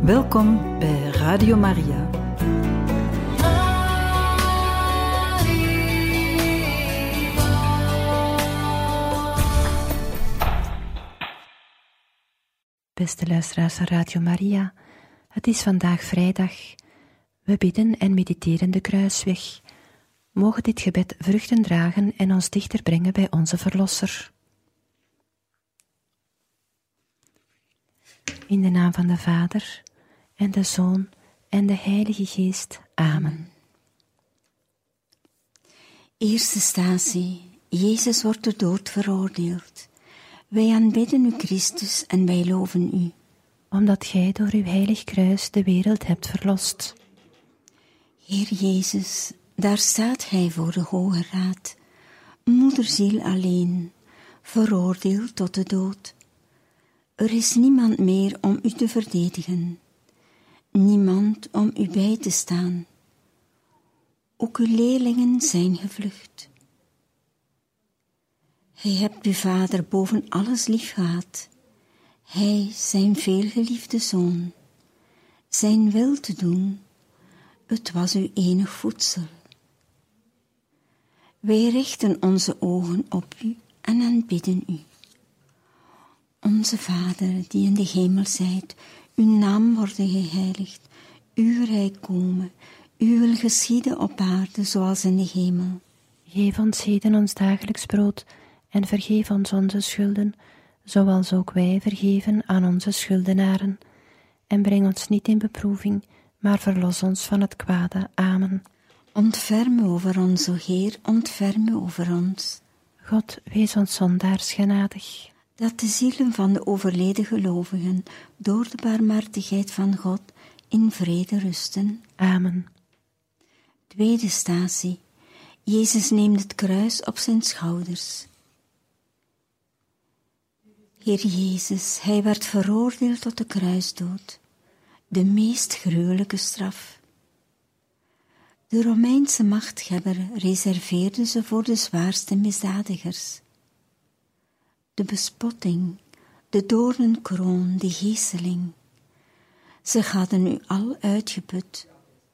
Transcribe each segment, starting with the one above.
Welkom bij Radio Maria. Beste luisteraars van Radio Maria, het is vandaag vrijdag. We bidden en mediteren de kruisweg. Mogen dit gebed vruchten dragen en ons dichter brengen bij onze Verlosser. In de naam van de Vader, en de Zoon, en de Heilige Geest. Amen. Eerste statie. Jezus wordt ter dood veroordeeld. Wij aanbidden u, Christus, en wij loven u. Omdat gij door uw heilig kruis de wereld hebt verlost. Heer Jezus, daar staat gij voor de Hoge Raad, moederziel alleen, veroordeeld tot de dood. Er is niemand meer om u te verdedigen, niemand om u bij te staan. Ook uw leerlingen zijn gevlucht. Gij hebt uw Vader boven alles liefgehad, hij zijn veelgeliefde Zoon. Zijn wil te doen, het was uw enig voedsel. Wij richten onze ogen op u en aanbidden u. Onze Vader, die in de hemel zijt, uw naam worden geheiligd, uw rijk komen, uw wil geschieden op aarde zoals in de hemel. Geef ons heden ons dagelijks brood en vergeef ons onze schulden, zoals ook wij vergeven aan onze schuldenaren. En breng ons niet in beproeving, maar verlos ons van het kwade. Amen. Ontferm over ons, o Heer, ontferm over ons. God, wees ons zondaars genadig. Dat de zielen van de overleden gelovigen door de barmhartigheid van God in vrede rusten. Amen. Tweede statie. Jezus neemt het kruis op zijn schouders. Heer Jezus, hij werd veroordeeld tot de kruisdood, de meest gruwelijke straf. De Romeinse machthebber reserveerde ze voor de zwaarste misdadigers. De bespotting, de doornenkroon, de geeseling, ze hadden u al uitgeput.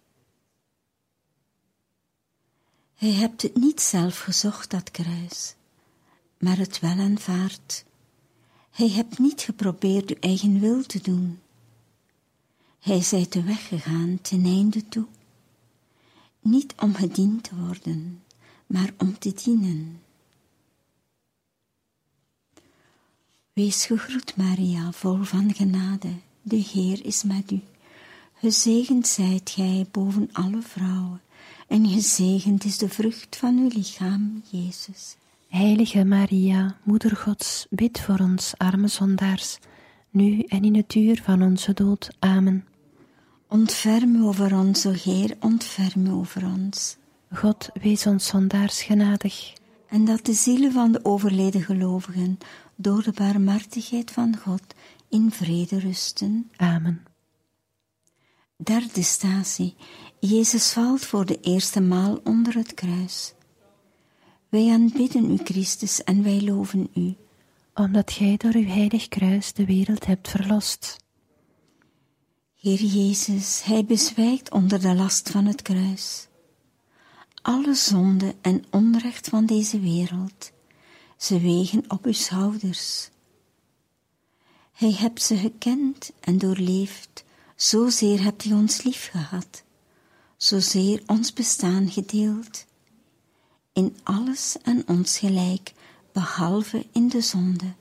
Hij hebt het niet zelf gezocht, dat kruis, maar het wel aanvaard. Hij hebt niet geprobeerd uw eigen wil te doen. Hij zijt de weg gegaan ten einde toe. Niet om gediend te worden, maar om te dienen. Wees gegroet, Maria, vol van genade. De Heer is met u. Gezegend zijt gij boven alle vrouwen, en gezegend is de vrucht van uw lichaam, Jezus. Heilige Maria, Moeder Gods, bid voor ons arme zondaars, nu en in het uur van onze dood. Amen. Ontferm over ons, o Heer, ontferm over ons. God, wees ons zondaars genadig. En dat de zielen van de overleden gelovigen door de barmhartigheid van God in vrede rusten. Amen. Derde statie. Jezus valt voor de eerste maal onder het kruis. Wij aanbidden u, Christus, en wij loven u. Omdat gij door uw heilig kruis de wereld hebt verlost. Heer Jezus, hij bezwijkt onder de last van het kruis. Alle zonde en onrecht van deze wereld, ze wegen op uw schouders. Hij hebt ze gekend en doorleefd, zozeer hebt hij ons lief gehad, zozeer ons bestaan gedeeld. In alles aan ons gelijk, behalve in de zonde.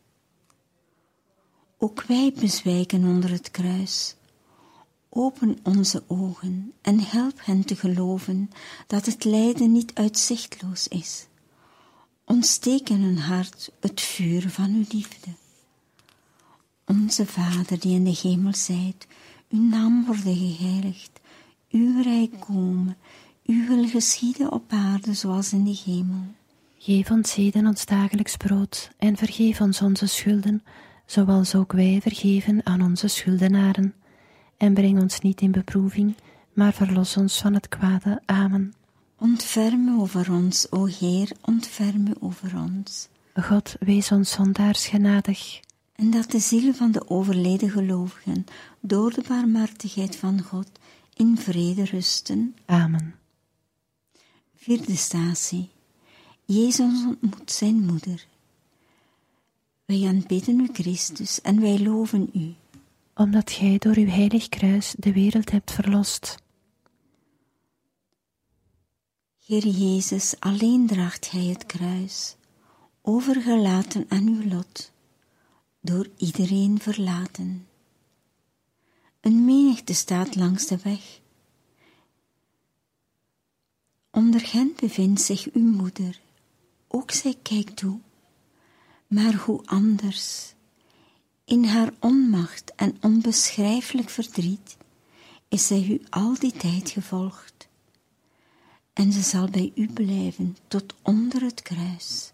Ook wij bezwijken onder het kruis. Open onze ogen en help hen te geloven dat het lijden niet uitzichtloos is. Ontsteek in hun hart het vuur van uw liefde. Onze Vader die in de hemel zijt, uw naam worden geheiligd, uw rijk komen, uw wil geschieden op aarde zoals in de hemel. Geef ons heden ons dagelijks brood en vergeef ons onze schulden, zoals ook wij vergeven aan onze schuldenaren. En breng ons niet in beproeving, maar verlos ons van het kwade. Amen. Ontferm over ons, o Heer, ontferm over ons. God, wees ons zondaars genadig. En dat de zielen van de overleden gelovigen door de barmhartigheid van God in vrede rusten. Amen. Vierde statie. Jezus ontmoet zijn moeder. Wij aanbidden u, Christus, en wij loven u. Omdat gij door uw heilig kruis de wereld hebt verlost. Heer Jezus, alleen draagt gij het kruis, overgelaten aan uw lot, door iedereen verlaten. Een menigte staat langs de weg. Onder hen bevindt zich uw moeder, ook zij kijkt toe, maar hoe anders. In haar onmacht en onbeschrijfelijk verdriet is zij u al die tijd gevolgd. En ze zal bij u blijven tot onder het kruis.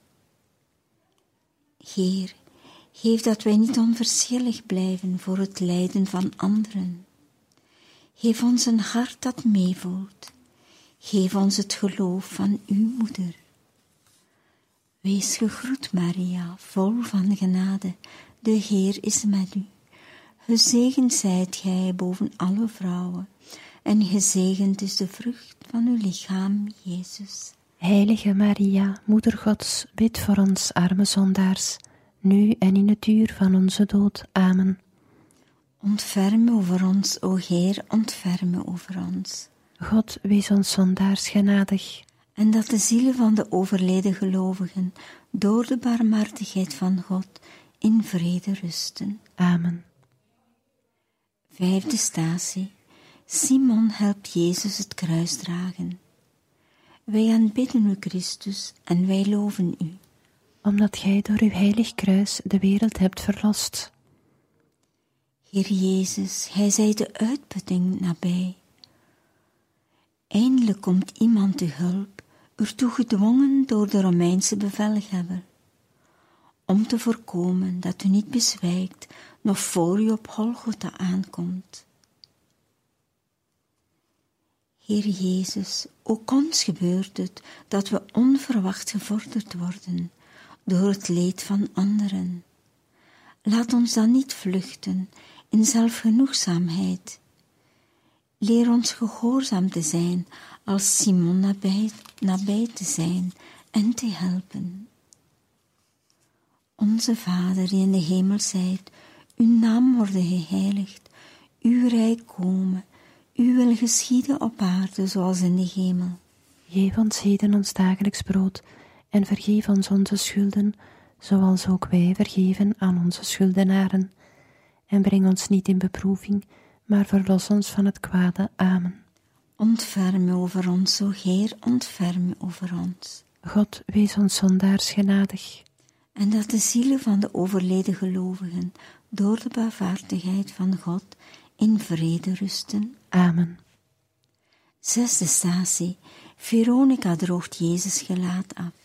Heer, geef dat wij niet onverschillig blijven voor het lijden van anderen. Geef ons een hart dat meevoelt. Geef ons het geloof van uw moeder. Wees gegroet, Maria, vol van genade. De Heer is met u. Gezegend zijt gij boven alle vrouwen, en gezegend is de vrucht van uw lichaam, Jezus. Heilige Maria, Moeder Gods, bid voor ons arme zondaars, nu en in het uur van onze dood. Amen. Ontferm over ons, o Heer, ontferm over ons. God, wees ons zondaars genadig. En dat de zielen van de overleden gelovigen door de barmhartigheid van God in vrede rusten. Amen. Vijfde statie. Simon helpt Jezus het kruis dragen. Wij aanbidden u, Christus, en wij loven u. Omdat gij door uw heilig kruis de wereld hebt verlost. Heer Jezus, gij zijt de uitputting nabij. Eindelijk komt iemand te hulp, ertoe gedwongen door de Romeinse bevelhebber, om te voorkomen dat u niet bezwijkt, nog voor u op Golgotha aankomt. Heer Jezus, ook ons gebeurt het dat we onverwacht gevorderd worden door het leed van anderen. Laat ons dan niet vluchten in zelfgenoegzaamheid. Leer ons gehoorzaam te zijn, als Simon nabij te zijn en te helpen. Onze Vader die in de hemel zijt, uw naam worden geheiligd, uw rijk komen, uw wil geschieden op aarde zoals in de hemel. Geef ons heden ons dagelijks brood en vergeef ons onze schulden, zoals ook wij vergeven aan onze schuldenaren. En breng ons niet in beproeving, maar verlos ons van het kwade. Amen. Ontferm over ons, o Heer, ontferm over ons. God, wees ons zondaars genadig. En dat de zielen van de overleden gelovigen door de barmhartigheid van God in vrede rusten. Amen. Zesde statie. Veronica droogt Jezus gelaat af.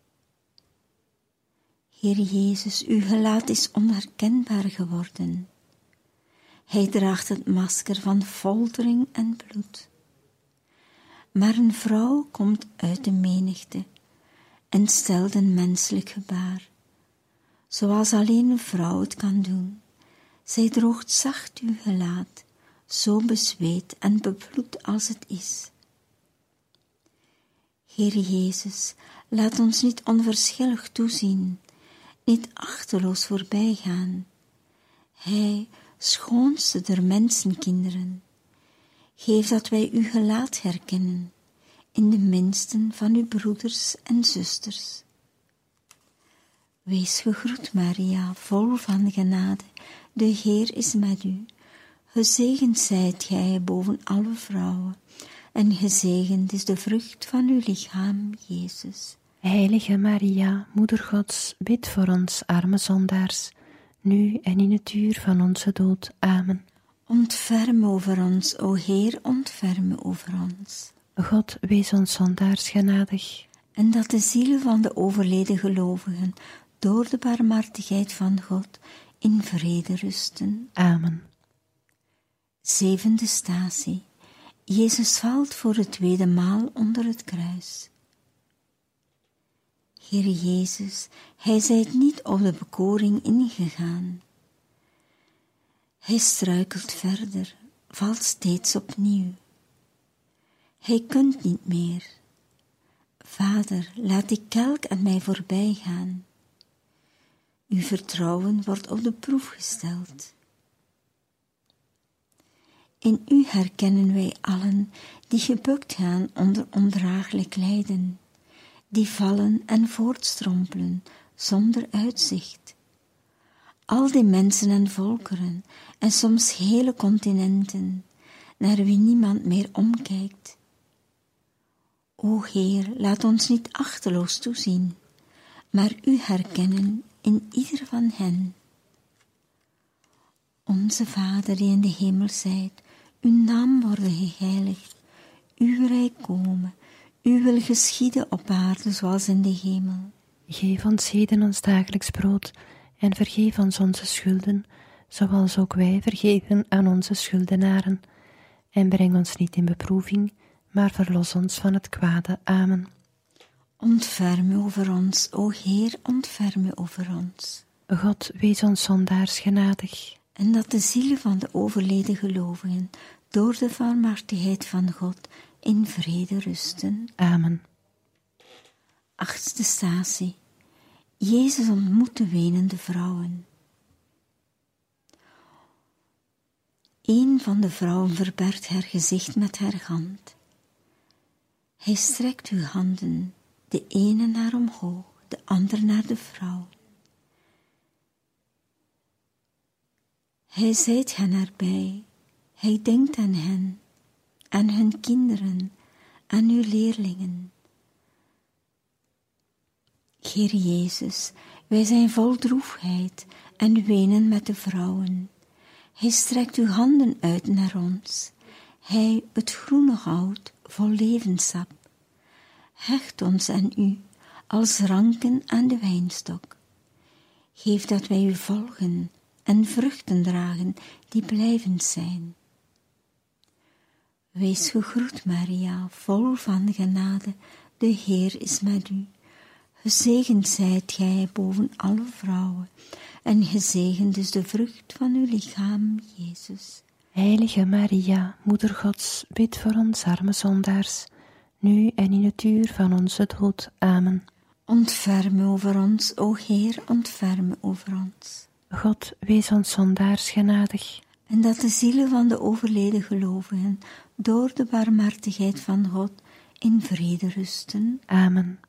Heer Jezus, uw gelaat is onherkenbaar geworden. Hij draagt het masker van foltering en bloed. Maar een vrouw komt uit de menigte en stelt een menselijk gebaar, zoals alleen een vrouw het kan doen. Zij droogt zacht uw gelaat, zo bezweet en bebloed als het is. Heer Jezus, laat ons niet onverschillig toezien, niet achteloos voorbijgaan. Hij, schoonste der mensenkinderen, geef dat wij uw gelaat herkennen in de minsten van uw broeders en zusters. Wees gegroet, Maria, vol van genade, de Heer is met u. Gezegend zijt gij boven alle vrouwen, en gezegend is de vrucht van uw lichaam, Jezus. Heilige Maria, Moeder Gods, bid voor ons arme zondaars, nu en in het uur van onze dood. Amen. Ontferm over ons, o Heer, ontferm over ons. God, wees ons zondaars genadig. En dat de zielen van de overleden gelovigen door de barmhartigheid van God in vrede rusten. Amen. Zevende statie. Jezus valt voor de tweede maal onder het kruis. Heer Jezus, gij zijt niet op de bekoring ingegaan. Hij struikelt verder, valt steeds opnieuw. Hij kunt niet meer. Vader, laat die kelk aan mij voorbij gaan. Uw vertrouwen wordt op de proef gesteld. In u herkennen wij allen die gebukt gaan onder ondraaglijk lijden, die vallen en voortstrompelen zonder uitzicht. Al die mensen en volkeren en soms hele continenten, naar wie niemand meer omkijkt. O Heer, laat ons niet achteloos toezien, maar u herkennen in ieder van hen. Onze Vader die in de hemel zijt, uw naam worden geheiligd, uw rijk komen, uw wil geschieden op aarde zoals in de hemel. Geef ons heden ons dagelijks brood en vergeef ons onze schulden, zoals ook wij vergeven aan onze schuldenaren. En breng ons niet in beproeving, maar verlos ons van het kwade. Amen. Ontferm u over ons, o Heer, ontferm u over ons. God, wees ons zondaars genadig. En dat de zielen van de overleden gelovigen door de barmhartigheid van God in vrede rusten. Amen. 8e statie. Jezus ontmoet de wenende vrouwen. Een van de vrouwen verbergt haar gezicht met haar hand. Hij strekt uw handen, de ene naar omhoog, de andere naar de vrouw. Hij zijt hen erbij, hij denkt aan hen, aan hun kinderen, aan uw leerlingen. Heer Jezus, wij zijn vol droefheid en wenen met de vrouwen. Hij strekt uw handen uit naar ons, hij, het groene hout, vol levenssap. Hecht ons aan u, als ranken aan de wijnstok. Geef dat wij u volgen en vruchten dragen die blijvend zijn. Wees gegroet, Maria, vol van genade, de Heer is met u. Gezegend zijt gij boven alle vrouwen, en gezegend is de vrucht van uw lichaam, Jezus. Heilige Maria, Moeder Gods, bid voor ons arme zondaars, nu en in het uur van onze dood. Amen. Ontferm over ons, o Heer, ontferm over ons. God, wees ons zondaars genadig. En dat de zielen van de overleden gelovigen door de barmhartigheid van God in vrede rusten. Amen.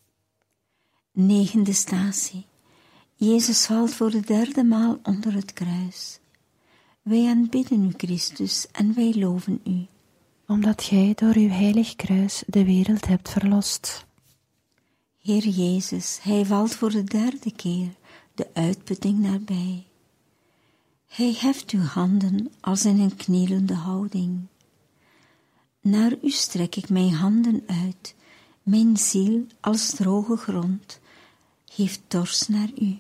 9e statie. Jezus valt voor de 3e maal onder het kruis. Wij aanbidden u, Christus, en wij loven u. Omdat gij door uw heilig kruis de wereld hebt verlost. Heer Jezus, hij valt voor de 3e keer, de uitputting nabij. Hij heft uw handen als in een knielende houding. Naar u strek ik mijn handen uit, mijn ziel als droge grond heeft dorst naar u.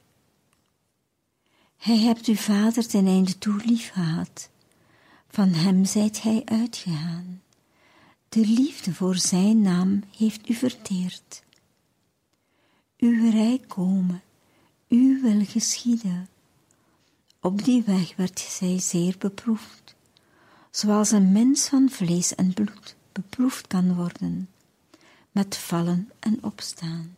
Hij hebt uw Vader ten einde toe lief gehad, van hem zijt gij uitgegaan. De liefde voor zijn naam heeft u verteerd. Uw rijk komen, uw wil geschieden. Op die weg werd zij zeer beproefd, zoals een mens van vlees en bloed beproefd kan worden, met vallen en opstaan.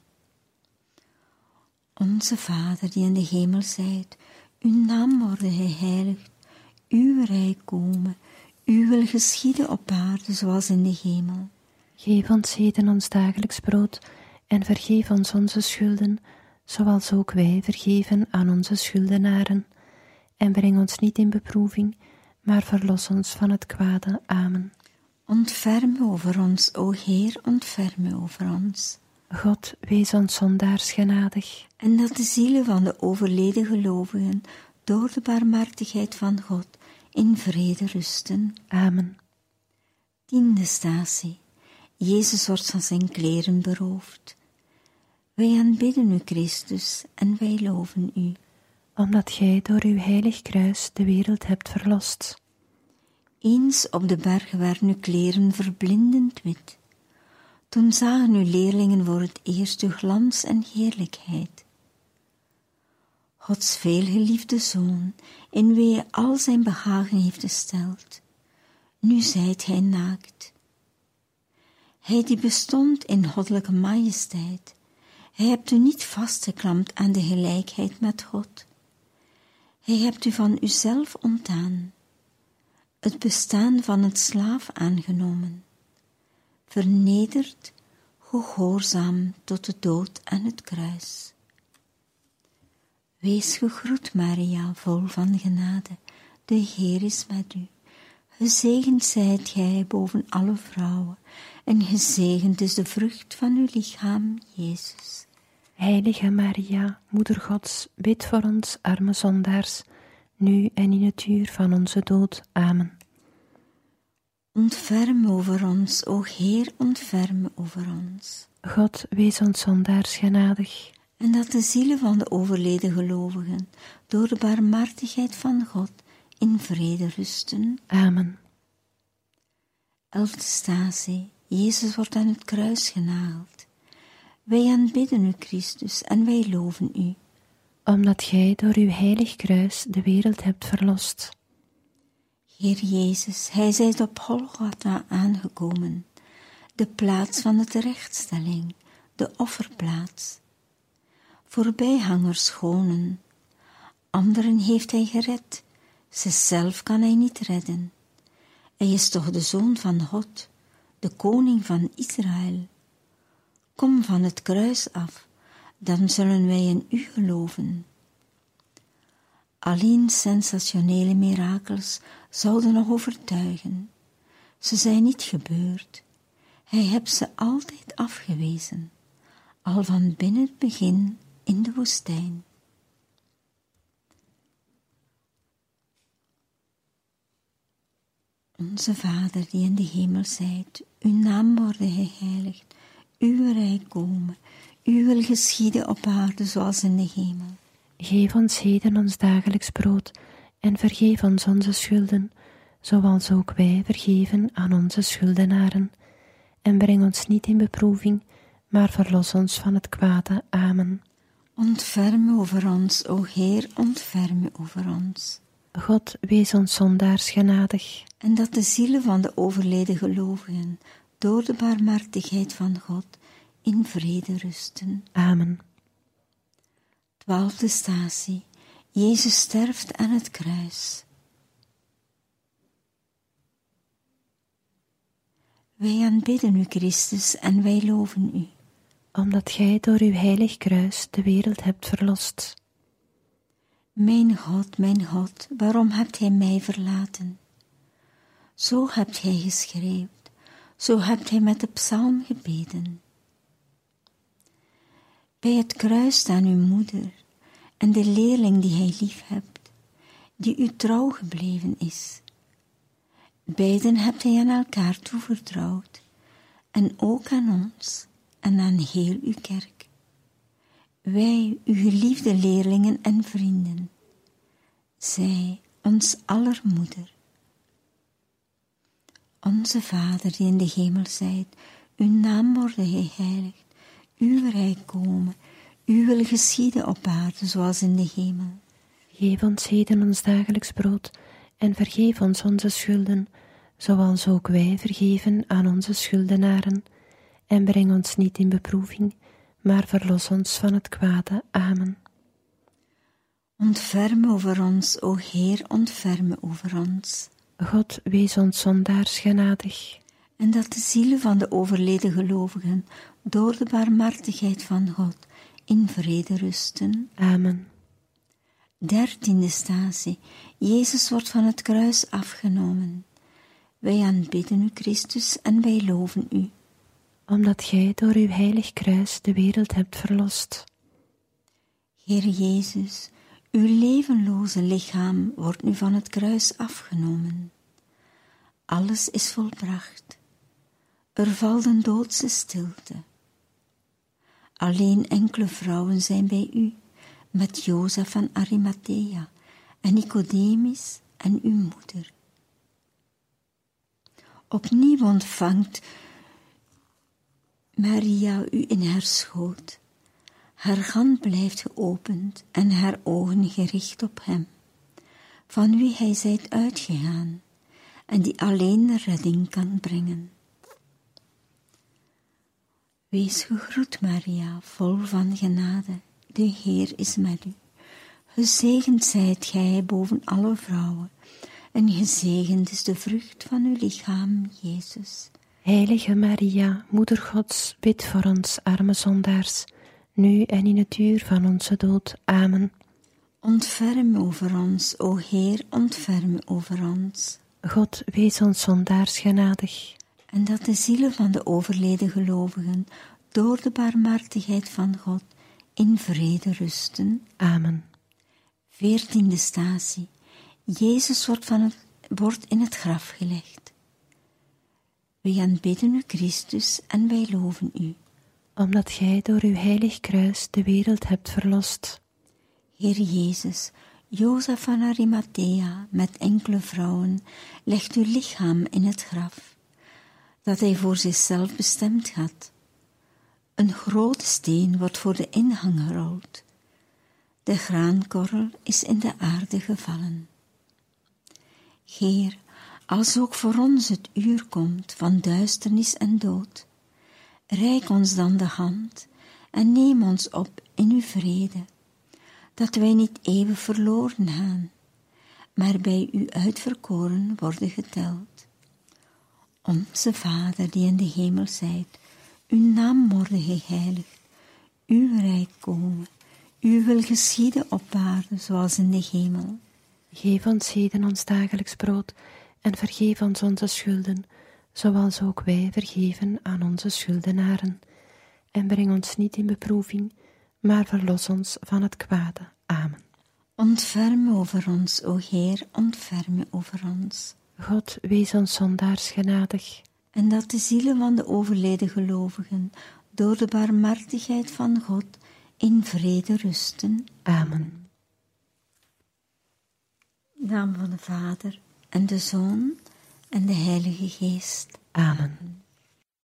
Onze Vader die in de hemel zijt, uw naam worden geheiligd, uw rijk komen, uw wil geschieden op aarde zoals in de hemel. Geef ons heden ons dagelijks brood en vergeef ons onze schulden, zoals ook wij vergeven aan onze schuldenaren. En breng ons niet in beproeving, maar verlos ons van het kwade. Amen. Ontferm over ons, o Heer, ontferm over ons. God, wees ons zondaars genadig. En dat de zielen van de overleden gelovigen door de barmhartigheid van God in vrede rusten. Amen. 10e statie. Jezus wordt van zijn kleren beroofd. Wij aanbidden u, Christus, en wij loven u. Omdat gij door uw heilig kruis de wereld hebt verlost. Eens op de berg waren uw kleren verblindend wit. Toen zagen uw leerlingen voor het eerst uw glans en heerlijkheid. Gods veelgeliefde Zoon, in wie hij al zijn behagen heeft gesteld. Nu zijt hij naakt. Hij die bestond in goddelijke majesteit, hij hebt u niet vastgeklampt aan de gelijkheid met God. Hij hebt u van uzelf ontdaan, het bestaan van een slaaf aangenomen, vernederd, gehoorzaam tot de dood aan het kruis. Wees gegroet, Maria, vol van genade, de Heer is met u. Gezegend zijt gij boven alle vrouwen, en gezegend is de vrucht van uw lichaam, Jezus. Heilige Maria, Moeder Gods, bid voor ons arme zondaars, nu en in het uur van onze dood. Amen. Ontferm over ons, o Heer, ontferm over ons. God, wees ons zondaars genadig. En dat de zielen van de overleden gelovigen, door de barmhartigheid van God, in vrede rusten. Amen. 11e statie. Jezus wordt aan het kruis genageld. Wij aanbidden u, Christus, en wij loven u. Omdat gij door uw heilig kruis de wereld hebt verlost. Heer Jezus, hij zijt op Golgotha aangekomen, de plaats van de terechtstelling, de offerplaats. Voorbijgangers schonen, anderen heeft hij gered, zichzelf kan hij niet redden. Hij is toch de Zoon van God, de Koning van Israël. Kom van het kruis af, dan zullen wij in u geloven. Alleen sensationele mirakels zouden nog overtuigen. Ze zijn niet gebeurd. Hij heeft ze altijd afgewezen, al van binnen het begin in de woestijn. Onze Vader die in de hemel zijt, uw naam worden geheiligd, uw rijk komen, uw wil geschieden op aarde zoals in de hemel. Geef ons heden ons dagelijks brood en vergeef ons onze schulden, zoals ook wij vergeven aan onze schuldenaren. En breng ons niet in beproeving, maar verlos ons van het kwade. Amen. Ontferm over ons, o Heer, ontferm over ons. God, wees ons zondaars genadig. En dat de zielen van de overleden gelovigen, door de barmhartigheid van God, in vrede rusten. Amen. 12e statie. Jezus sterft aan het kruis. Wij aanbidden u, Christus, en wij loven u. Omdat gij door uw heilig kruis de wereld hebt verlost. Mijn God, waarom hebt gij mij verlaten? Zo hebt gij geschreeuwd, zo hebt gij met de psalm gebeden. Bij het kruis staan uw moeder en de leerling die hij lief hebt, die u trouw gebleven is. Beiden hebt hij aan elkaar toevertrouwd, en ook aan ons en aan heel uw kerk. Wij, uw geliefde leerlingen en vrienden, zij, ons aller moeder. Onze Vader die in de hemel zijt, uw naam worden geheiligd, uw rijk komen, uw wil geschieden op aarde zoals in de hemel. Geef ons heden ons dagelijks brood en vergeef ons onze schulden, zoals ook wij vergeven aan onze schuldenaren. En breng ons niet in beproeving, maar verlos ons van het kwade. Amen. Ontferm over ons, o Heer, ontferm over ons. God, wees ons zondaars genadig. En dat de zielen van de overleden gelovigen, door de barmhartigheid van God, in vrede rusten. Amen. 13e statie. Jezus wordt van het kruis afgenomen. Wij aanbidden u, Christus, en wij loven u. Omdat gij door uw heilig kruis de wereld hebt verlost. Heer Jezus, uw levenloze lichaam wordt nu van het kruis afgenomen. Alles is volbracht. Er valt een doodse stilte. Alleen enkele vrouwen zijn bij u, met Jozef van Arimathea en Nicodemus en uw moeder. Opnieuw ontvangt Maria u in haar schoot. Haar hand blijft geopend en haar ogen gericht op hem, van wie hij zijt uitgegaan en die alleen de redding kan brengen. Wees gegroet, Maria, vol van genade, de Heer is met u. Gezegend zijt gij boven alle vrouwen, en gezegend is de vrucht van uw lichaam, Jezus. Heilige Maria, Moeder Gods, bid voor ons arme zondaars, nu en in het uur van onze dood. Amen. Ontferm over ons, o Heer, ontferm over ons. God, wees ons zondaars genadig. En dat de zielen van de overleden gelovigen door de barmhartigheid van God in vrede rusten. Amen. 14e statie. Jezus wordt in het graf gelegd. Wij aanbidden u, Christus, en wij loven u. Omdat gij door uw heilig kruis de wereld hebt verlost. Heer Jezus, Jozef van Arimathea met enkele vrouwen legt uw lichaam in het graf, dat hij voor zichzelf bestemd had. Een grote steen wordt voor de ingang gerold. De graankorrel is in de aarde gevallen. Heer, als ook voor ons het uur komt van duisternis en dood, reik ons dan de hand en neem ons op in uw vrede, dat wij niet eeuwig verloren gaan, maar bij u uitverkoren worden geteld. Onze Vader die in de hemel zijt, uw naam worden geheiligd, uw rijk komen, uw wil geschieden op aarde zoals in de hemel. Geef ons heden ons dagelijks brood en vergeef ons onze schulden, zoals ook wij vergeven aan onze schuldenaren. En breng ons niet in beproeving, maar verlos ons van het kwade. Amen. Ontferm over ons, o Heer, ontferm over ons. God, wees ons zondaars genadig. En dat de zielen van de overleden gelovigen door de barmhartigheid van God in vrede rusten. Amen. In de naam van de Vader en de Zoon en de Heilige Geest. Amen.